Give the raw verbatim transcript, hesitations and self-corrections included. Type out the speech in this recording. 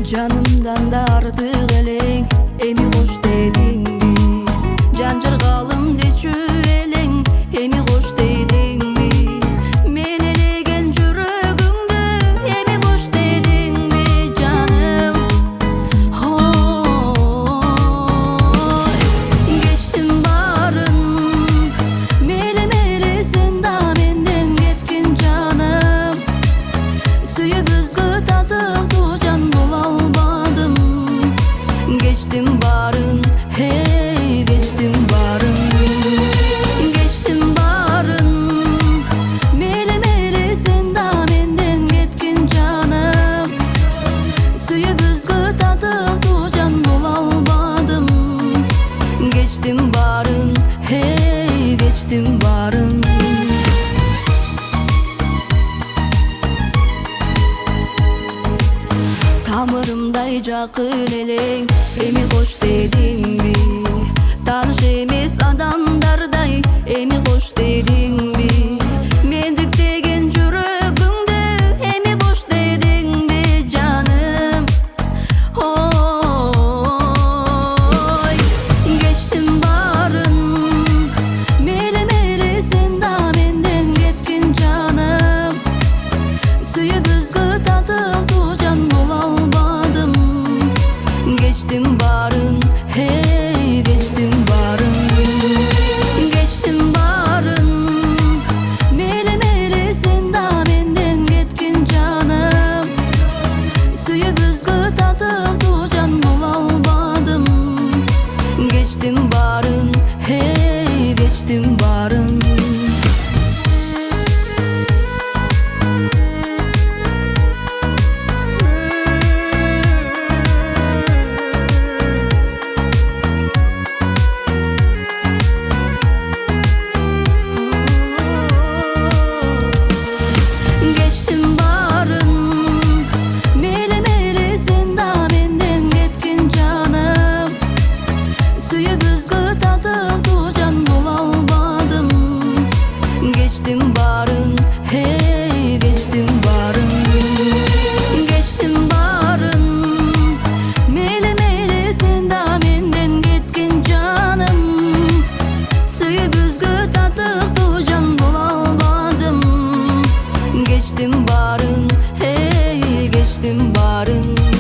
Canımdan da artık eleng, emi hoş dedin mi? Can jırgalım deçü eleng, emi hoş dedin mi? Men elegen jürögüңdü, emi boş dedin mi canım? Oy, geçtim barın, mele mele sen da menden ketkin canım. Suyup üzgü tadık tucan bola almadım. Geçtim barın, hey geçtim barın. Geçtim barın, mele mele sen da menden ketkin canım. Suyup üzgü tadık tucan bola almadım. Geçtim barın, hey geçtim barın. Tamırımday jakın eleng, emi hoş dedin mi? Tanış emes adamdarday, emi hoş dedin mi? Mendik degen jürögüңdü, emi boş dedin mi canım? Oy, geçtim barın, mele mele sen da menden ketkin canım. Suyup üzgü tadık tucan bola almadım. Geçtim barın, hey geçtim barın. Geçtim barın, mele mele sen da menden ketkin canım. Suyup üzgü tadık tucan bola almadım. Geçtim barın, hey geçtim barın. Geçtim barın, mele mele sen da menden ketkin canım. Suyup üzgü tadık tucan bola almadım. Geçtim barın, hey geçtim barın. Geçtim barın, mele mele sen da menden ketkin canım. Suyup üzgü tadık tucan bola almadım. Geçtim barın, hey geçtim barın.